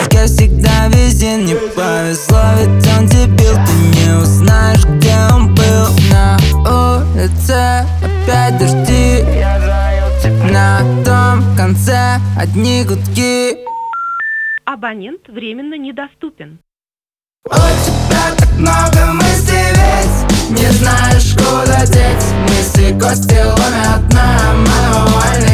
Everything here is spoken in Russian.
как всегда везде не повезло, ведь он дебил. Ты не узнаешь, где он был. На улице опять дожди, на том конце одни гудки. Абонент временно недоступен. У тебя так много мыслей, ведь не знаешь, куда деть. Мысли кости ломят на мануальный